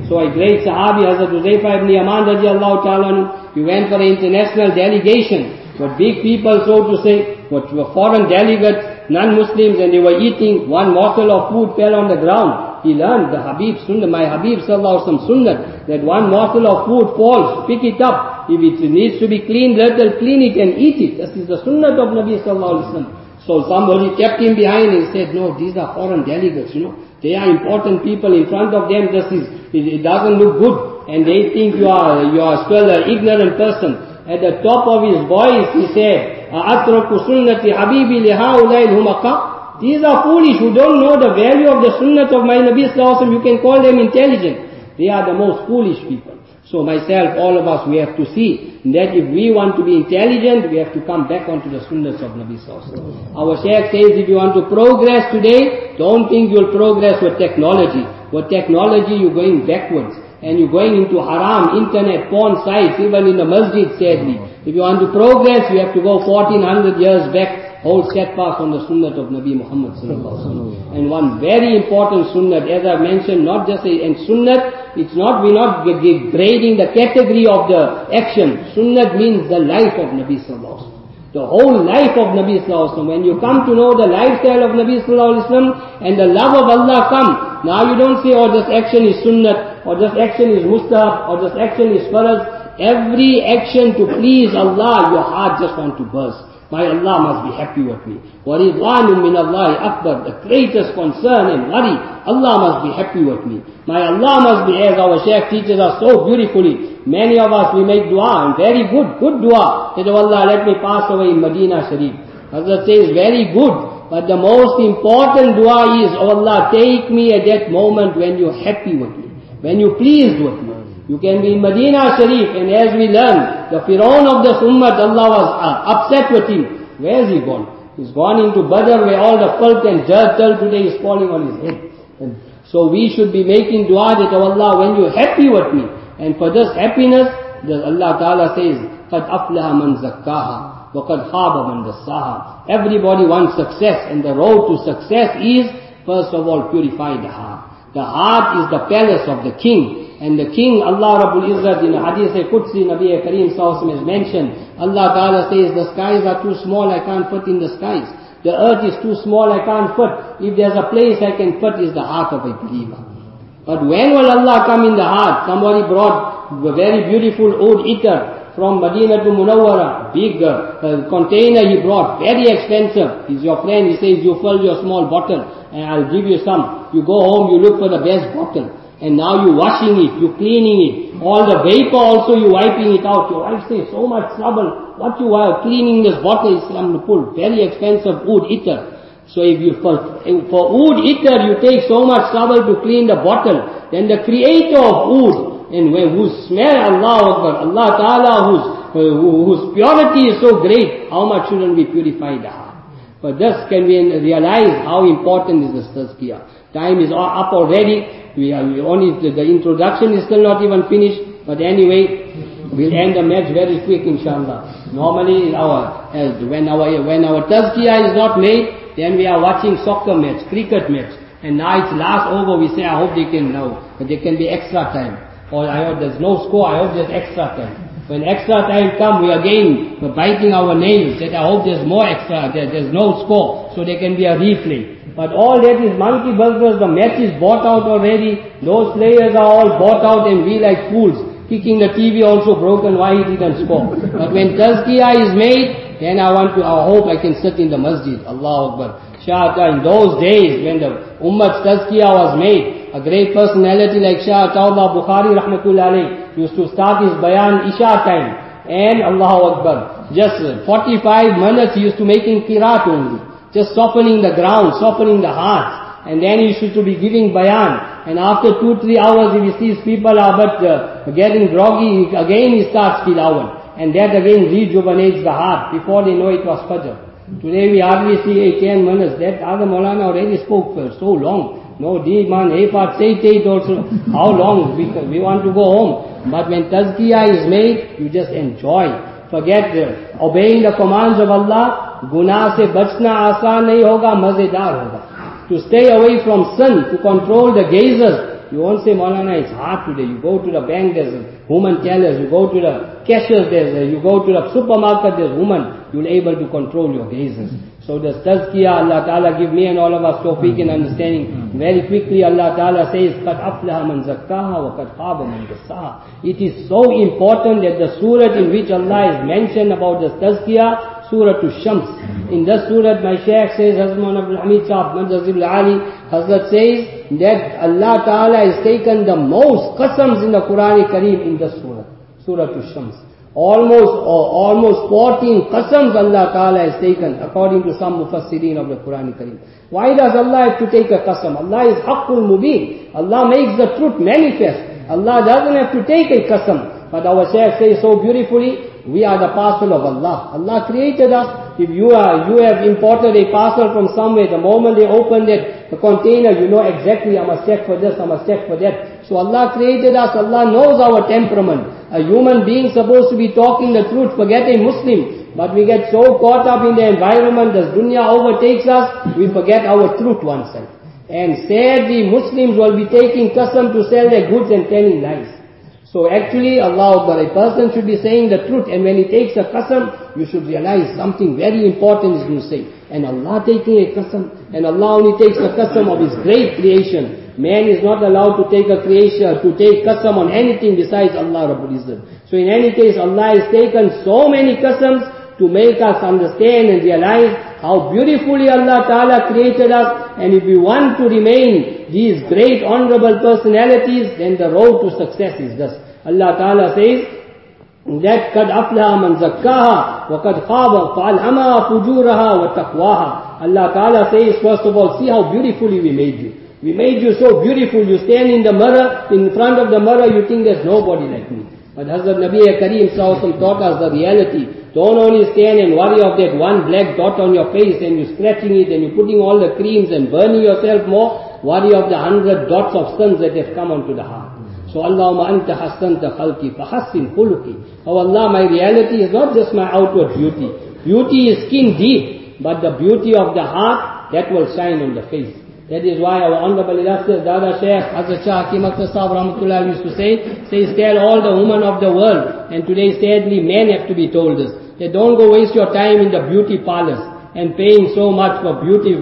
So a great Sahabi, Hazrat Huzaifa ibn Yaman radiallahu ta'ala, he went for an international delegation, but big people, so to say, but were foreign delegates, non-Muslims, and they were eating. One morsel of food fell on the ground. He learned the Habib Sunnah, my Habib sallallahu alaihi wasallam Sunnah, that one morsel of food falls, pick it up. If it needs to be cleaned, let them clean it and eat it. This is the Sunnah of Nabi sallallahu alaihi wasallam. So somebody kept him behind and said, no, these are foreign delegates, They are important people. In front of them, it doesn't look good. And they think you are still an ignorant person. At the top of his voice, he said, أَأَتْرَكُ سُنَّةِ حَبِيبِ لِهَؤُلَاءِ الْهُمَقَاءِ These are foolish who don't know the value of the sunnah of my Nabi sallallahu alaihi wasallam. You can call them intelligent. They are the most foolish people. So myself, all of us, we have to see that if we want to be intelligent, we have to come back onto the sunnahs of Nabi sallallahu alaihi wasallam. Our Shaykh says, if you want to progress today, don't think you'll progress with technology. With technology, you're going backwards. And you're going into haram, internet, porn sites, even in the masjid, sadly. If you want to progress, you have to go 1400 years back, hold steadfast on the sunnah of Nabi Muhammad sallallahu alaihi wasallam. And one very important sunnah, as I mentioned, not just a sunnah, we're not grading the category of the action. Sunnah means the life of Nabi sallallahu alaihi wasallam. The whole life of Nabi sallallahu alaihi wasallam. When you come to know the lifestyle of Nabi sallallahu alaihi wasallam and the love of Allah come, now you don't say, oh, this action is sunnah, or this action is mustahab, or this action is farz. Every action to please Allah, your heart just wants to burst. My Allah must be happy with me. وَرِضْوَانٌ مِّنَ اللَّهِ أَكْبَرُ The greatest concern and worry, Allah must be happy with me. My Allah must be, as our Shaykh teaches us so beautifully. Many of us, we make dua, and very good dua. Say, oh Allah, let me pass away in Medina Sharif. Hazrat says, very good. But the most important dua is, oh Allah, take me at that moment when you're happy with me, when you're pleased with me. You can be in Medina Sharif, and as we learn, the Firaun of the Ummah, Allah was upset with him. Where is he gone? He's gone into Badr, where all the filth and dirt till today is falling on his head. And so we should be making dua that, oh Allah, when you're happy with me, and for this happiness, Allah Ta'ala says, قَدْ أَفْلَهَ مَنْ زَكَّاهَا وَقَدْ خَابَ مَنْ دَسَّاهَا Everybody wants success, and the road to success is, first of all, purify the heart. The heart is the palace of the king. And the king, Allah Rabbul Izzat, in the Hadith Qudsi, Nabi Kareem Sallallahu Alaihi Wasallam has mentioned, Allah Ta'ala says, the skies are too small, I can't fit in the skies. The earth is too small, I can't fit. If there's a place I can fit, is the heart of a believer. But when will Allah come in the heart? Somebody brought a very beautiful oud itar from Medina to Munawwara, big container he brought, very expensive. He's your friend, he says, you fill your small bottle, and I'll give you some. You go home, you look for the best bottle. And now you're washing it, you're cleaning it. All the vapor also you're wiping it out. Your wife says, so much trouble. What you are cleaning this bottle is to pull. Very expensive oud itar. So if you, for oud itar you take so much trouble to clean the bottle, then the creator of oud, and whose smell, Allah Ta'ala, whose purity is so great, how much shouldn't we purify the heart? But thus can we realize how important is this tazkiyah. Time is up already. The introduction is still not even finished, but anyway, we'll end the match very quick, inshallah. Normally, when our tazkiyah is not made, then we are watching soccer match, cricket match, and now it's last over. We say, I hope they can now, but there can be extra time. Or I hope there's no score. I hope there's extra time. When extra time comes, we again biting our nails. That I hope there's more extra. There's no score, so there can be a replay. But all that is monkey business. The match is bought out already. Those players are all bought out, and we like fools, kicking the TV also broken. Why he didn't score? But when tazkiyah is made, then I hope I can sit in the masjid. Allahu Akbar. In those days when the Ummah's tazkiyah was made, a great personality like Shah Tawbah Bukhari Rahmatullah Alayh used to start his bayan Isha time. And Allahu Akbar, just 45 minutes he used to making qiraat only. Just softening the ground, softening the hearts. And then he used to be giving bayan. And after 2-3 hours, if he sees people are getting groggy, again he starts tilawat. And that again rejuvenates the heart. Before they know it was Fajr. Today we hardly see 10 minutes. That other Maulana already spoke for so long. No, man, say it also. How long? We want to go home. But when tazkiyah is made, you just enjoy. Forget obeying the commands of Allah. Guna se bachna aasan nahi hoga, mazedar hoga. To stay away from sin, to control the gazes, You won't say, Maulana, it's hard today. You go to the bank, there's woman tellers. You go to the cashiers, you go to the supermarket, there's woman. You'll be able to control your gazes. So the tazkiyah, Allah Ta'ala give me and all of us tawfiq and understanding. Very quickly Allah Ta'ala says, قَدْ أَفْلَهَ مَنْ زَكَّاهَا وَقَدْ خَابَ مَنْ دَسَّاهَا. It is so important that the surah in which Allah is mentioned about the tazkiyah, Surah Shams. In this surah, my Shaykh says, Hazrat Abdul Hamid Sahab, Manzazil Ali, Hazrat says that Allah Ta'ala has taken the most qasams in the Quran Kareem in this surah, Surah Shams. Almost 14 qasams Allah Ta'ala has taken, according to some mufassirin of the Quran Kareem. Why does Allah have to take a qasam? Allah is Haqqul Mubin. Allah makes the truth manifest. Allah doesn't have to take a qasam. But our Shaykh says so beautifully, we are the parcel of Allah. Allah created us. If you have imported a parcel from somewhere, the moment they open the container, you know exactly, I must check for this, I must check for that. So Allah created us, Allah knows our temperament. A human being supposed to be talking the truth, forget a Muslim. But we get so caught up in the environment, this dunya overtakes us, we forget our truth oneself. And sadly, Muslims will be taking qasam to sell their goods and telling lies. So actually, Allah Akbar, a person should be saying the truth, and when he takes a qasam, you should realize something very important is going to say. And Allah taking a qasam, and Allah only takes the qasam of His great creation. Man is not allowed to take a creation, to take qasam on anything besides Allah Rabbul Izzat. So in any case, Allah has taken so many qasams to make us understand and realize how beautifully Allah Ta'ala created us, and if we want to remain these great honorable personalities, then the road to success is this. Allah Ta'ala says that قَدْ أَفْلَهَ مَنْ زَكَّاهَا وَقَدْ خَابَ فَأَلْهَمَهَا فُجُورَهَا وَتَقْوَاهَا. Allah Ta'ala says, first of all, see how beautifully we made you. We made you so beautiful, you stand in the mirror, in front of the mirror, you think there's nobody like me. But Hazrat Nabi Kareem Sallallahu taught us the reality. Don't only stand and worry of that one black dot on your face and you're scratching it and you're putting all the creams and burning yourself more. Worry of the 100 dots of sins that have come onto the heart. So Allahumma anta hasanta khalqi fahassin khuluqi. Oh Allah, my reality is not just my outward beauty. Beauty is skin deep, but the beauty of the heart, that will shine on the face. That is why our Honorable illustrious Dada Shaykh Hazrat Shah Hakim Akhtar Sahab Rahmatullah used to says tell all the women of the world, and today sadly men have to be told this, that don't go waste your time in the beauty parlors and paying so much for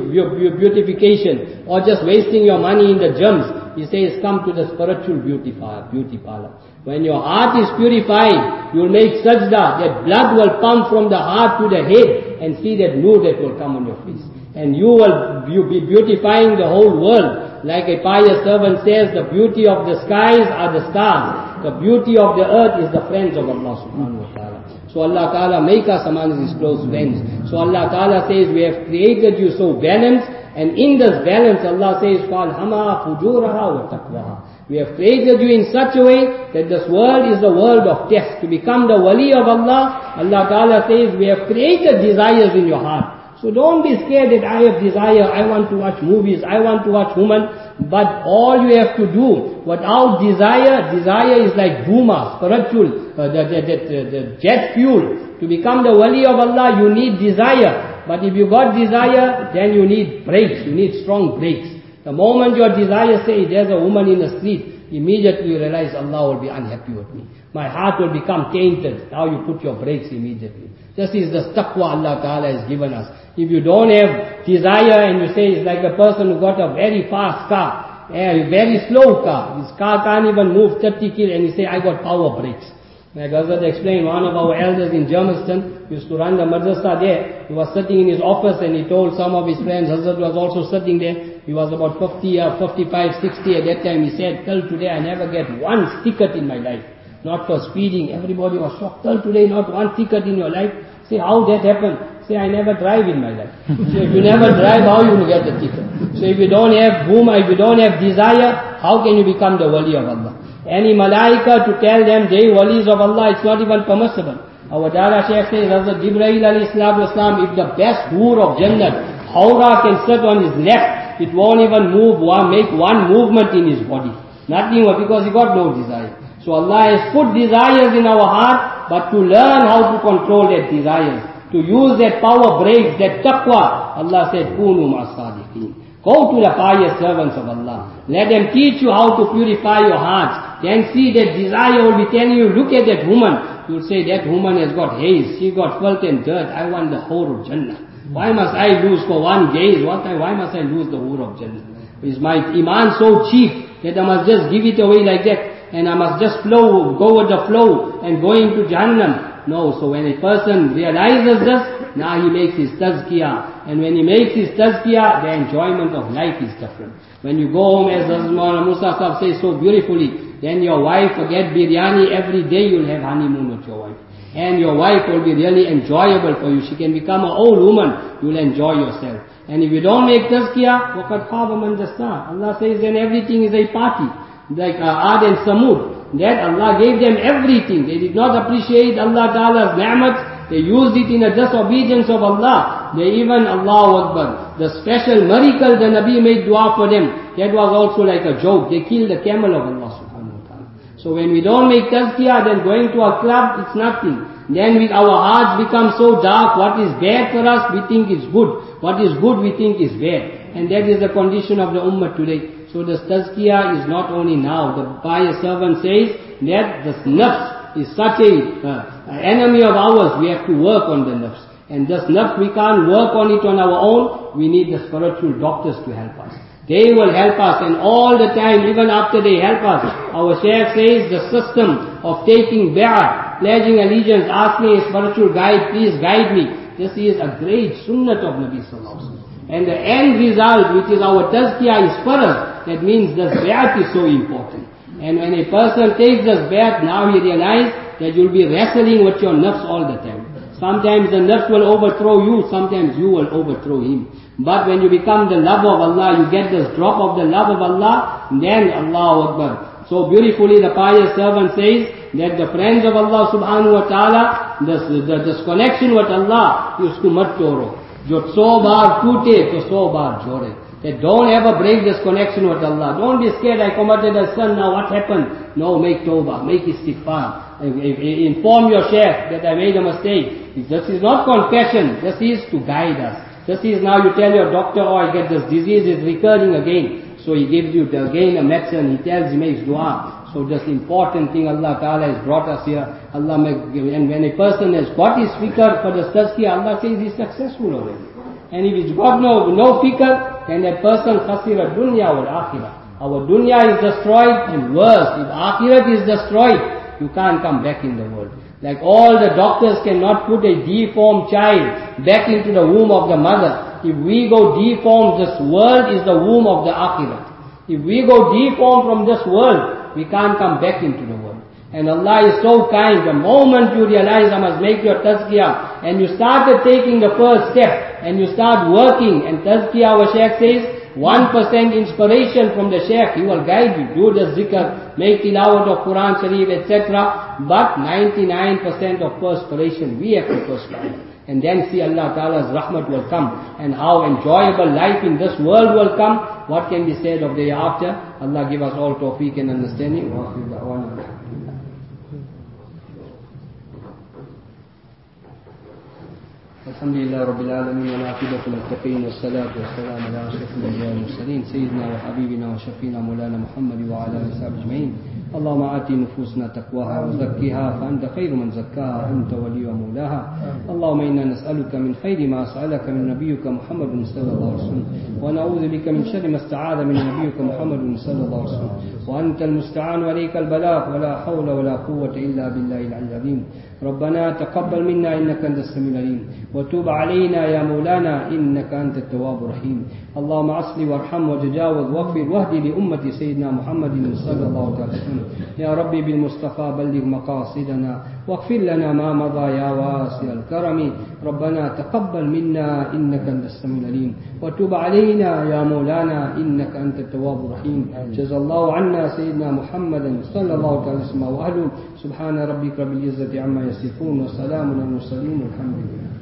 beautification, or just wasting your money in the gyms. He says come to the spiritual beauty parlor. When your heart is purified, you will make sajda, that blood will pump from the heart to the head, and see that nur that will come on your face. And you will be beautifying the whole world. Like a pious servant says, the beauty of the skies are the stars. The beauty of the earth is the friends of Allah subhanahu wa ta'ala. So Allah ta'ala make us among His close friends. So Allah ta'ala says, we have created you so balanced. And in this balance, Allah says, فَالْهَمَا فُجُورَهَا وَتَقْوَهَا. We have created you in such a way that this world is the world of test. To become the wali of Allah, Allah ta'ala says, we have created desires in your heart. So don't be scared that I have desire, I want to watch movies, I want to watch women. But all you have to do, without desire is like Bhuma, spiritual, the jet fuel. To become the wali of Allah, you need desire. But if you got desire, then you need brakes, you need strong brakes. The moment your desire says, there's a woman in the street, immediately you realize Allah will be unhappy with me. My heart will become tainted. Now you put your brakes immediately. This is the taqwa Allah Ta'ala has given us. If you don't have desire and you say it's like a person who got a very fast car, a very slow car, his car can't even move 30 km, and he say, I got power brakes. Like Hazrat explained, one of our elders in Germiston used to run the madrasa there. He was sitting in his office and he told some of his friends, Hazrat was also sitting there. He was about 50 or 55, 60 at that time. He said, till today I never get one ticket in my life. Not for speeding. Everybody was shocked. Till today not one ticket in your life. Say, how that happened? Say, I never drive in my life. So if you never drive, how you will get the ticket? So if you don't have bhuma, if you don't have desire, how can you become the wali of Allah? Any malaika to tell them they walis of Allah, it's not even permissible. Our Dada Shaykh says, Hazrat Jibreel alayhi salatu wasalam, if the best hoor of Jannat, Hawra can sit on his left, it won't even make one movement in his body. Nothing, because he got no desire. So Allah has put desires in our heart, but to learn how to control that desires, to to use that power breaks, that taqwa. Allah said, Kunu ma'as-sadiqeen. Go to the pious servants of Allah. Let them teach you how to purify your hearts. Then see that desire will be telling you, look at that woman. You'll say, that woman has got haze. She got filth and dirt. I want the whore of Jannah. Why must I lose for one gaze? Why must I lose the whore of Jannah? Is my iman so cheap that I must just give it away like that? And I must just go with the flow and go into Jahannam? No, so when a person realizes this, now he makes his tazkiyah. And when he makes his tazkiyah, the enjoyment of life is different. When you go home, as Maulana Musa Sahib says so beautifully, then your wife forget biryani, every day you'll have honeymoon with your wife. And your wife will be really enjoyable for you. She can become an old woman, you'll enjoy yourself. And if you don't make tazkiyah, وَقَدْ خَابَ مَنْ دَسَّاهَا. Allah says then everything is a party. Like Ad and Samud. That Allah gave them everything. They did not appreciate Allah Ta'ala's ni'mat. They used it in a disobedience of Allah. They even, Allahu Akbar, the special miracle the Nabi made dua for them, that was also like a joke. They killed the camel of Allah subhanahu wa ta'ala. So when we don't make tazkiyah, then going to a club, it's nothing. Then with our hearts become so dark, what is bad for us, we think is good. What is good, we think is bad. And that is the condition of the ummah today. So this tazkiyah is not only now. The pious servant says that this nafs is such an enemy of ours. We have to work on the nafs. And this nafs, we can't work on it on our own. We need the spiritual doctors to help us. They will help us, and all the time, even after they help us, our Shaykh says the system of taking bay'ah, pledging allegiance, asking a spiritual guide, please guide me. This is a great sunnat of Nabi Sallallahu Alaihi Wasallam. And the end result, which is our tazkiyah, is for us. That means this bay'at is so important. And when a person takes this bay'at, now he realizes that you'll be wrestling with your nafs all the time. Sometimes the nafs will overthrow you, sometimes you will overthrow him. But when you become the lover of Allah, you get this drop of the love of Allah, then Allahu Akbar. So beautifully the pious servant says that the friends of Allah subhanahu wa ta'ala, this connection with Allah, usko mat toro. Jo 100 baar toote, to 100 baar jode. That don't ever break this connection with Allah. Don't be scared, I committed a sin, now what happened? No, make tawbah, make istighfar. Inform your sheikh that I made a mistake. This is not confession, this is to guide us. This is now you tell your doctor, oh I get this disease, is recurring again. So he gives you again a medicine, he tells, he makes dua. So this important thing Allah Ta'ala has brought us here. Allah and when a person has got his fikr for the tazkiyah, Allah says he's successful already. And if he's got no fikr, then that person khasira dunya wal akhirah. Our dunya is destroyed, and worse, if akhirat is destroyed, you can't come back in the world. Like all the doctors cannot put a deformed child back into the womb of the mother. If we go deformed, this world is the womb of the akhirah. If we go deformed from this world, we can't come back into the world. And Allah is so kind. The moment you realize I must make your tazkiyah, and you started taking the first step, and you start working, and tazkiyah, our Shaykh says, 1% inspiration from the Shaykh, he will guide you. Do the zikr, make tilawat of Quran Sharif, etc. But 99% of perspiration, we have to perspire. And then see Allah Ta'ala's rahmat will come, and how enjoyable life in this world will come. What can be said of the hereafter? Allah give us all tawfiq and understanding. الحمد لله رب العالمين والعاقبة للمتقين والصلاة والسلام على أشرف الأنبياء والمرسلين سيدنا وحبيبنا وشفينا مولانا محمد وعلى آله وصحبه أجمعين. اللهم آت نفوسنا تقواها وزكها فأنت خير من زكاها أنت ولي ومولاها. اللهم إنا نسألك من خير ما سألك من نبيك محمد صلى الله عليه وسلم، ونعوذ بك من شر ما استعاذ من نبيك محمد صلى الله عليه وسلم، وأنت المستعان وعليك البلاغ، ولا حول ولا قوة إلا بالله العلي العظيم. ربنا تقبل منا إنك أنت السميع العليم، وتوب علينا يا مولانا إنك أنت التواب الرحيم. اللهم اصل وارحم وتجاوز واغفر واهد لأمة سيدنا محمد صلى الله عليه وسلم. يا ربي بالمصطفى بلغ مقاصدنا واغفر لنا ما مضى يا واسع الكرم. ربنا تقبل منا إنك أنت السميع العليم، وتوب علينا يا مولانا إنك أنت التواب الرحيم. جزا الله عنا سيدنا محمد صلى الله عليه وسلم وأهله. سبحان ربك رب العزة عما يصفون وسلام على المرسلين والحمد لله.